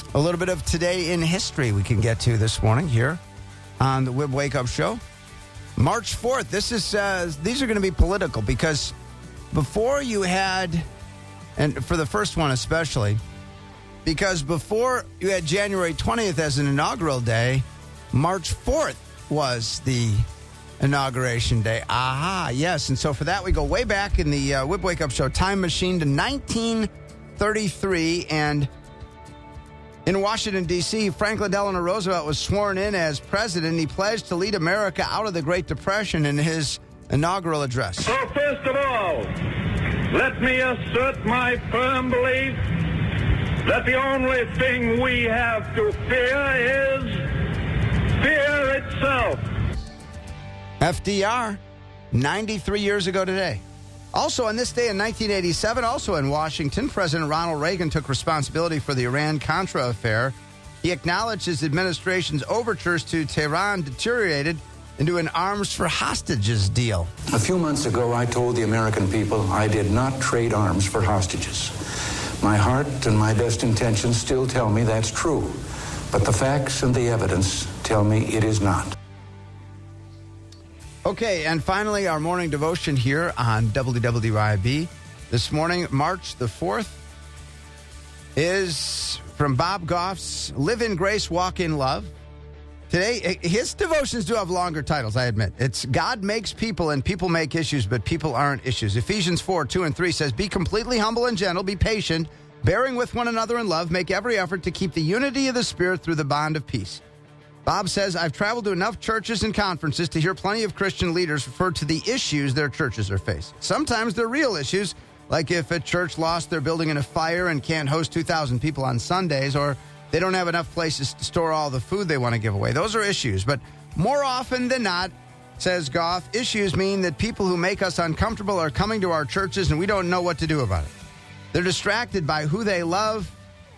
A little bit of today in history we can get to this morning here on the Wib Wake Up Show. March 4th, these are going to be political because before you had, and for the first one especially, because before you had January 20th as an inaugural day, March 4th was the inauguration day. Aha, yes. And so for that, we go way back in the Wib Wake Up Show time machine to 1933. And in Washington, D.C., Franklin Delano Roosevelt was sworn in as president. He pledged to lead America out of the Great Depression in his inaugural address. So first of all, let me assert my firm belief that the only thing we have to fear is fear itself. FDR, 93 years ago today. Also on this day in 1987, also in Washington, President Ronald Reagan took responsibility for the Iran-Contra affair. He acknowledged his administration's overtures to Tehran deteriorated into an arms for hostages deal. A few months ago, I told the American people I did not trade arms for hostages. My heart and my best intentions still tell me that's true, but the facts and the evidence tell me it is not. Okay, and finally, our morning devotion here on WWIB. This morning, March the 4th, is from Bob Goff's Live in Grace, Walk in Love. Today, his devotions do have longer titles, I admit. It's God makes people and people make issues, but people aren't issues. Ephesians 4:2-3 says, be completely humble and gentle, be patient, bearing with one another in love, make every effort to keep the unity of the Spirit through the bond of peace. Bob says, I've traveled to enough churches and conferences to hear plenty of Christian leaders refer to the issues their churches are facing. Sometimes they're real issues, like if a church lost their building in a fire and can't host 2,000 people on Sundays, or they don't have enough places to store all the food they want to give away. Those are issues. But more often than not, says Goff, issues mean that people who make us uncomfortable are coming to our churches and we don't know what to do about it. They're distracted by who they love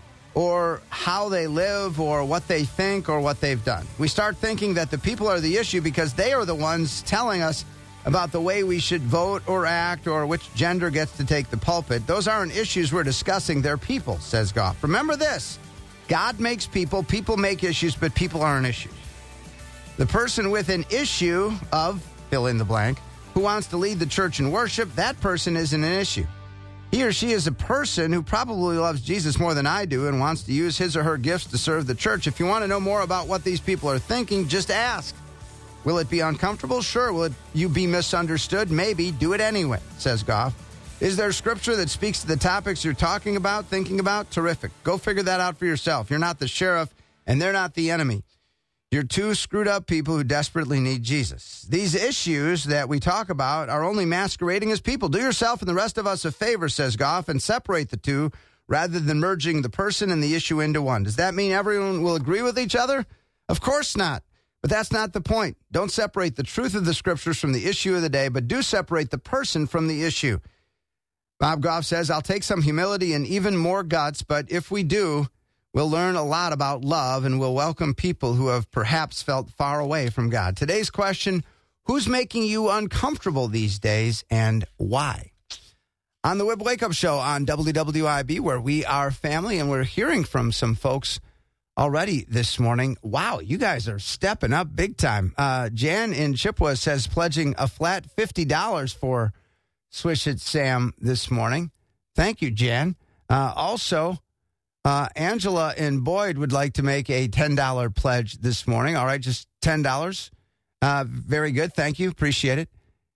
or how they live or what they think or what they've done. We start thinking that the people are the issue because they are the ones telling us about the way we should vote or act or which gender gets to take the pulpit. Those aren't issues we're discussing. They're people, says Goff. Remember this. God makes people, people make issues, but people aren't issues. The person with an issue of, fill in the blank, who wants to lead the church in worship, that person isn't an issue. He or she is a person who probably loves Jesus more than I do and wants to use his or her gifts to serve the church. If you want to know more about what these people are thinking, just ask. Will it be uncomfortable? Sure. Will you be misunderstood? Maybe. Do it anyway, says Goff. Is there scripture that speaks to the topics you're talking about, thinking about? Terrific. Go figure that out for yourself. You're not the sheriff, and they're not the enemy. You're two screwed up people who desperately need Jesus. These issues that we talk about are only masquerading as people. Do yourself and the rest of us a favor, says Goff, and separate the two rather than merging the person and the issue into one. Does that mean everyone will agree with each other? Of course not. But that's not the point. Don't separate the truth of the scriptures from the issue of the day, but do separate the person from the issue. Bob Goff says, I'll take some humility and even more guts, but if we do, we'll learn a lot about love and we'll welcome people who have perhaps felt far away from God. Today's question, who's making you uncomfortable these days and why? On the Wib Wake Up Show on WWIB, where we are family, and we're hearing from some folks already this morning. Wow, you guys are stepping up big time. Jan in Chippewa says pledging a flat $50 for Swish It Sam this morning. Thank you, Jan. Also, Angela in Boyd would like to make a $10 pledge this morning. All right, just $10. Very good. Thank you. Appreciate it.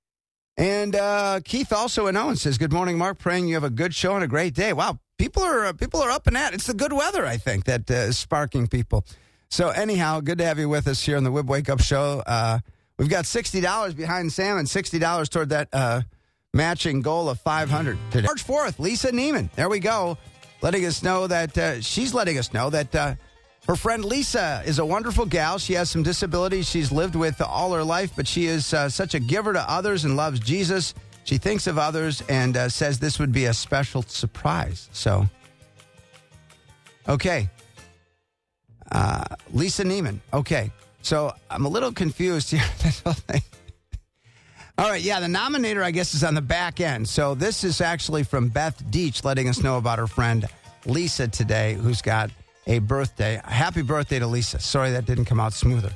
And Keith also in Owen says, good morning, Mark. Praying you have a good show and a great day. Wow, people are up and at it. It's the good weather, I think, that is sparking people. So anyhow, good to have you with us here on the Wib Wake Up Show. We've got $60 behind Sam and $60 toward that matching goal of $500 today. March 4th, Lisa Neiman. There we go. Letting us know that she's letting us know that her friend Lisa is a wonderful gal. She has some disabilities she's lived with all her life, but she is such a giver to others and loves Jesus. She thinks of others and says this would be a special surprise. So, okay. Lisa Neiman. Okay. So I'm a little confused here. This whole thing. All right, yeah, the nominator, I guess, is on the back end. So this is actually from Beth Deach letting us know about her friend Lisa today, who's got a birthday. Happy birthday to Lisa. Sorry that didn't come out smoother.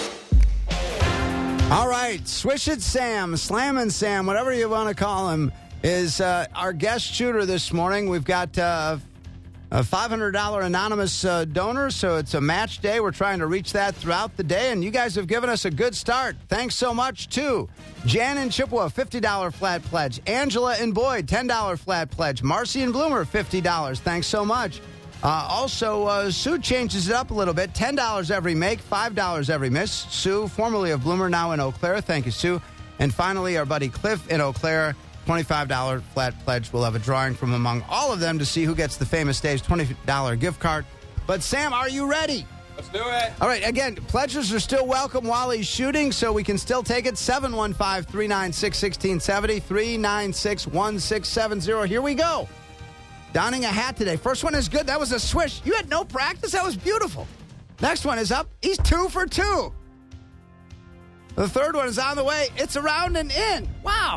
All right, Swish It Sam, Slammin' Sam, whatever you want to call him, is our guest shooter this morning. We've got a $500 anonymous donor, so it's a match day. We're trying to reach that throughout the day, and you guys have given us a good start. Thanks so much to Jan in Chippewa, $50 flat pledge. Angela in Boyd, $10 flat pledge. Marcy in Bloomer, $50. Thanks so much. Also, Sue changes it up a little bit. $10 every make, $5 every miss. Sue, formerly of Bloomer, now in Eau Claire. Thank you, Sue. And finally, our buddy Cliff in Eau Claire, $25 flat pledge. We'll have a drawing from among all of them to see who gets the Famous Dave's $20 gift card. But, Sam, are you ready? Let's do it. All right, again, pledges are still welcome while he's shooting, so we can still take it. 715-396-1670, 396-1670. Here we go. Donning a hat today. First one is good. That was a swish. You had no practice? That was beautiful. Next one is up. He's 2 for 2. The third one is on the way. It's around and in. Wow.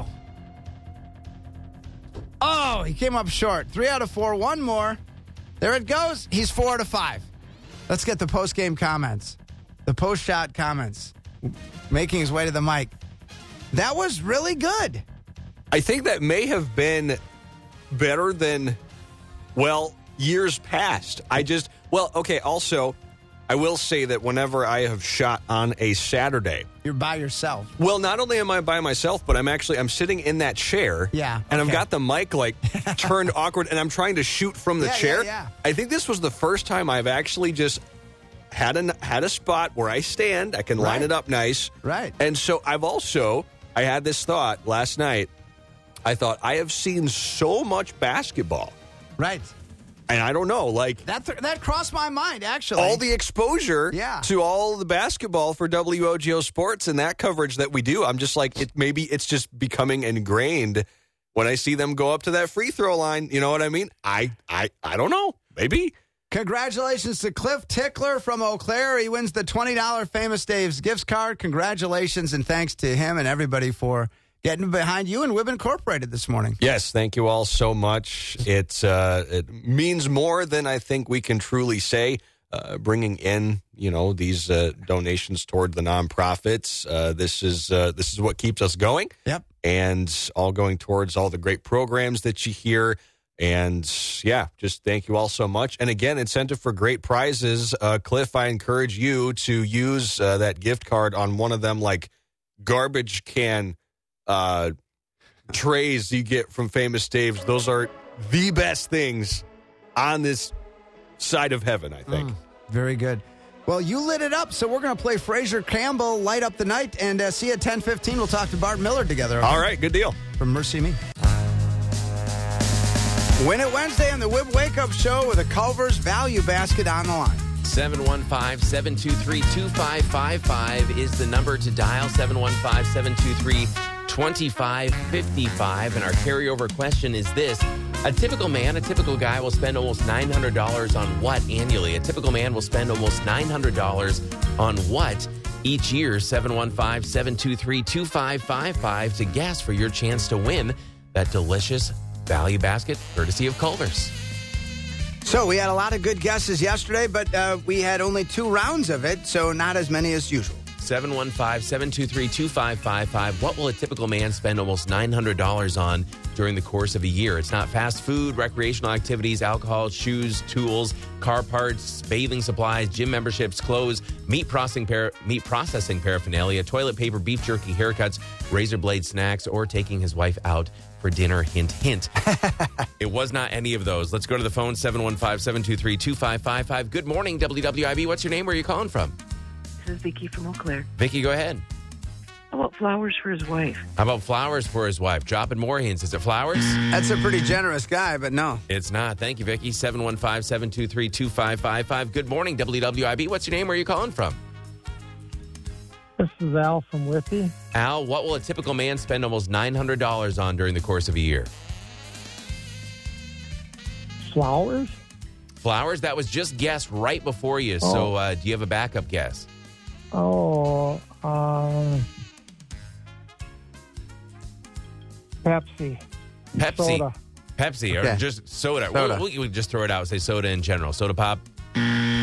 Oh, he came up short. 3 out of 4. One more. There it goes. He's 4 out of 5. Let's get the post-game comments. The post-shot comments. Making his way to the mic. That was really good. I think that may have been better than, years past. Also, I will say that whenever I have shot on a Saturday, You're by yourself. well, not only am I by myself, but I'm sitting in that chair. Yeah, And I've okay. got the mic turned awkward, and I'm trying to shoot from the chair. Yeah. I think this was the first time I've actually just had a spot where I stand. I can line Right. it up nice. Right. And so I had this thought last night. I thought, I have seen so much basketball. Right. And I don't know, That crossed my mind, actually. all the exposure Yeah. to all the basketball for WOGO Sports and that coverage that we do. I'm just like, maybe it's just becoming ingrained when I see them go up to that free throw line. You know what I mean? I don't know. Maybe. Congratulations to Cliff Tickler from Eau Claire. He wins the $20 Famous Dave's gift card. Congratulations, and thanks to him and everybody for getting behind you and Wib Incorporated this morning. Yes, thank you all so much. It means more than I think we can truly say. Bringing in, these donations toward the nonprofits. This is what keeps us going. Yep. And all going towards all the great programs that you hear. And just thank you all so much. And again, incentive for great prizes. Cliff, I encourage you to use that gift card on one of them, garbage can trays you get from Famous Dave's. Those are the best things on this side of heaven, I think. Very good. Well, you lit it up, so we're going to play Fraser Campbell, Light Up the Night, and see you at 10:15. We'll talk to Bart Miller together. Okay? All right, good deal. From Mercy Me. Win It Wednesday on the Wib Wake Up Show with a Culver's Value Basket on the line. 715-723-2555 is the number to dial, 715-723-2555. And our carryover question is this. A typical guy will spend almost $900 on what annually? A typical man will spend almost $900 on what each year? 715-723-2555 to guess for your chance to win that delicious value basket courtesy of Culver's. So we had a lot of good guesses yesterday, but we had only 2 rounds of it, so not as many as usual. 715-723-2555. What will a typical man spend almost $900 on during the course of a year? It's not fast food, recreational activities, alcohol, shoes, tools, car parts, bathing supplies, gym memberships, clothes, meat processing paraphernalia, toilet paper, beef jerky, haircuts, razor blade snacks, or taking his wife out for dinner. Hint, hint. It was not any of those. Let's go to the phone, 715-723-2555. Good morning, WWIB. What's your name? Where are you calling from? This is Vicki from Eau Claire. Vicki, go ahead. How about flowers for his wife? How about flowers for his wife? Dropping more hints. Is it flowers? That's a pretty generous guy, but no. It's not. Thank you, Vicki. 715-723-2555. Good morning, WWIB. What's your name? Where are you calling from? This is Al from Whitby. Al, what will a typical man spend almost $900 on during the course of a year? Flowers? Flowers? That was just guessed right before you. So do you have a backup guess? Oh, Pepsi. Pepsi. Soda. Pepsi, or Okay. just soda. Soda. We just throw it out. Say soda in general. Soda pop.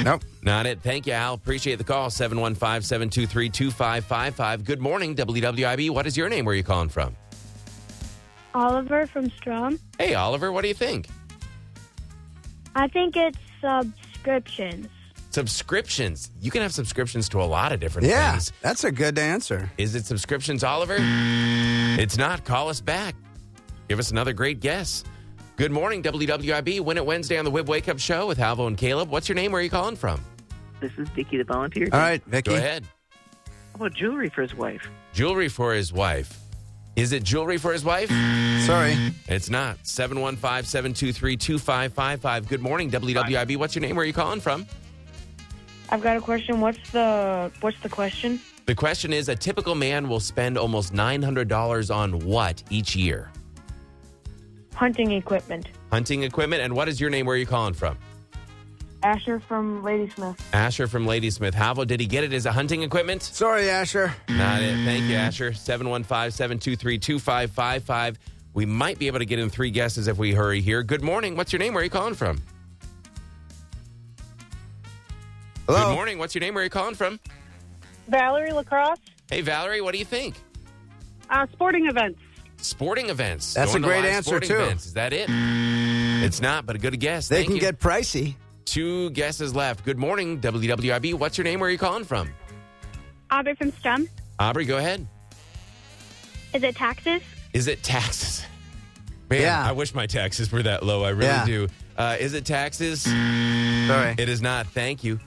Nope. Not it. Thank you, Al. Appreciate the call. 715-723-2555. Good morning, WWIB. What is your name? Where are you calling from? Oliver from Strom. Hey, Oliver. What do you think? I think it's subscriptions. Subscriptions. You can have subscriptions to a lot of different Yeah, things. that's a good answer. Is it subscriptions, Oliver? It's not. Call us back. Give us another great guess. Good morning, WWIB. Win It Wednesday on the Wib Wake Up Show with Halvo and Caleb. What's your name? Where are you calling from? This is Dickie the volunteer. All right, Vicky. Go ahead. How about jewelry for his wife? Jewelry for his wife. Is it jewelry for his wife? Sorry. It's not. 715-723-2555. Good morning, WWIB. What's your name? Where are you calling from? I've got a question. What's the question? The question is, a typical man will spend almost $900 on what each year? Hunting equipment. Hunting equipment. And what is your name? Where are you calling from? Asher from Ladysmith. Asher from Ladysmith. Halvo, did he get it as a hunting equipment? Sorry, Asher. Not it. Thank you, Asher. 715-723-2555. We might be able to get in 3 guesses if we hurry here. Good morning. What's your name? Where are you calling from? Hello. Good morning. What's your name? Where are you calling from? Valerie Lacrosse. Hey, Valerie, what do you think? Sporting events. Sporting events. That's Going a to great live answer, sporting too. Events. Is that it? It's not, but a good guess. They Thank can you. get pricey. 2 guesses left. Good morning, WWIB. What's your name? Where are you calling from? Aubrey from Strom. Aubrey, go ahead. Is it taxes? Is it taxes? Man, Yeah. I wish my taxes were that low. I really Yeah. do. Is it taxes? Sorry. It is not. Thank you.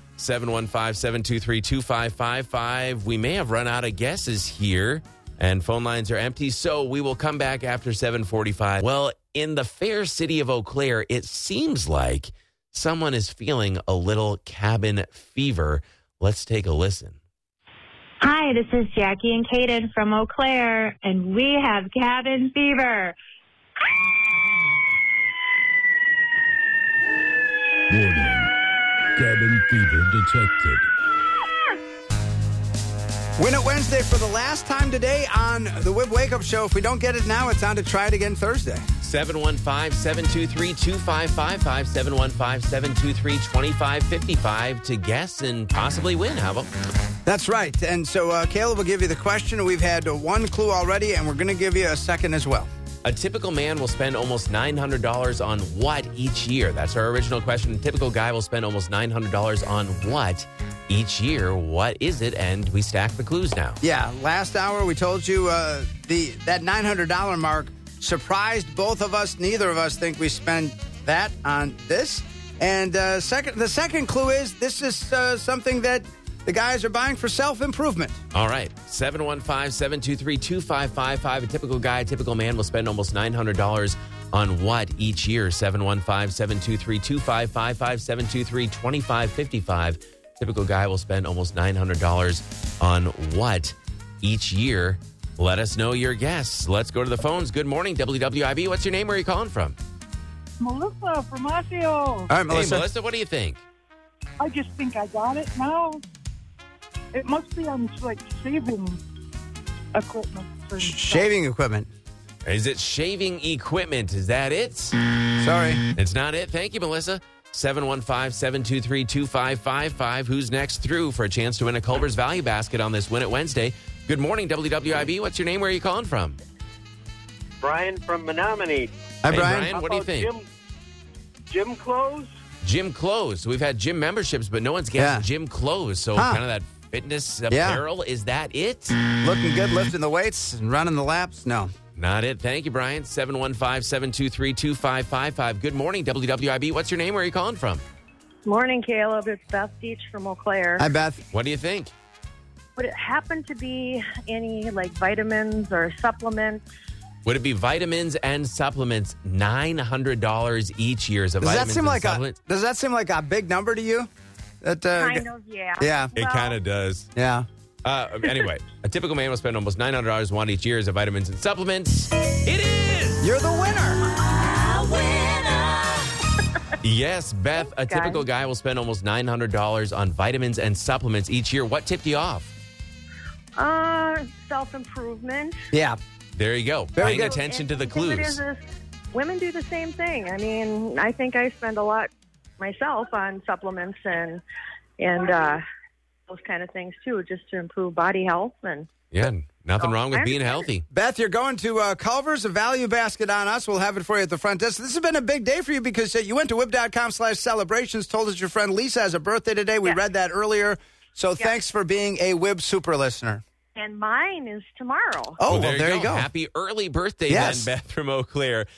715-723-2555. We may have run out of guesses here, and phone lines are empty, so we will come back after 7:45. Well, in the fair city of Eau Claire, it seems like someone is feeling a little cabin fever. Let's take a listen. Hi, this is Jackie and Kaden from Eau Claire, and we have cabin fever. Warning. Cabin fever detected. Win It Wednesday for the last time today on the Wib Wake Up Show. If we don't get it now, it's on to try it again Thursday. 715-723-2555, 715-723-2555 to guess and possibly win. How about? That's right. And so Caleb will give you the question. We've had 1 clue already, and we're going to give you a second as well. A typical man will spend almost $900 on what each year? That's our original question. A typical guy will spend almost $900 on what each year? What is it? And we stack the clues now. Yeah, last hour we told you that $900 mark surprised both of us. Neither of us think we spend that on this. And the second clue is this is something that the guys are buying for self-improvement. All right. 715-723-2555. A typical guy, a typical man will spend almost $900 on what each year? 715-723-2555, 723-2555. Typical guy will spend almost $900 on what each year? Let us know your guess. Let's go to the phones. Good morning, WWIB. What's your name? Where are you calling from? Melissa from Osseo. All right, Melissa. Hey, Melissa, what do you think? I just think I got it now. It must be on, like, shaving equipment. for Shaving equipment. Is it shaving equipment? Is that it? Sorry. It's not it. Thank you, Melissa. 715-723-2555. Who's next through for a chance to win a Culver's Value Basket on this Win It Wednesday? Good morning, WWIB. What's your name? Where are you calling from? Brian from Menominee. Hi, Hey, Brian. what do you think? Gym clothes? Gym clothes. We've had gym memberships, but no one's guessed gym clothes. So kind of that fitness apparel. Is that it? Looking good, lifting the weights and running the laps? No. Not it. Thank you, Brian. 715-723-2555. Good morning, WWIB. What's your name? Where are you calling from? Morning, Caleb. It's Beth Beach from Eau Claire. Hi, Beth. What do you think? Would it happen to be any, like, vitamins or supplements? Would it be vitamins and supplements? $900 each year is a Does vitamins that seem like a big number to you? That, Kind of, yeah. Yeah. It kind of does. Yeah. Anyway, a typical man will spend almost $900 one each year as a vitamins and supplements. It is! You're the winner! Yes, Beth, a typical guy will spend almost $900 on vitamins and supplements each year. What tipped you off? Self-improvement. Yeah. There you go. Very Paying good. attention to the And the thing clues. is, women do the same thing. I mean, I think I spend a lot myself on supplements and those kind of things too, just to improve body health. And Yeah, nothing wrong with being healthy. Beth, you're going to Culver's, a value basket on us. We'll have it for you at the front desk. This has been a big day for you because you went to WIB.com/celebrations, told us your friend Lisa has a birthday today. We read that earlier. So thanks for being a WIB super listener. And mine is tomorrow. Oh, well, there you go. Happy early birthday, Yes. then, Beth from Eau Claire.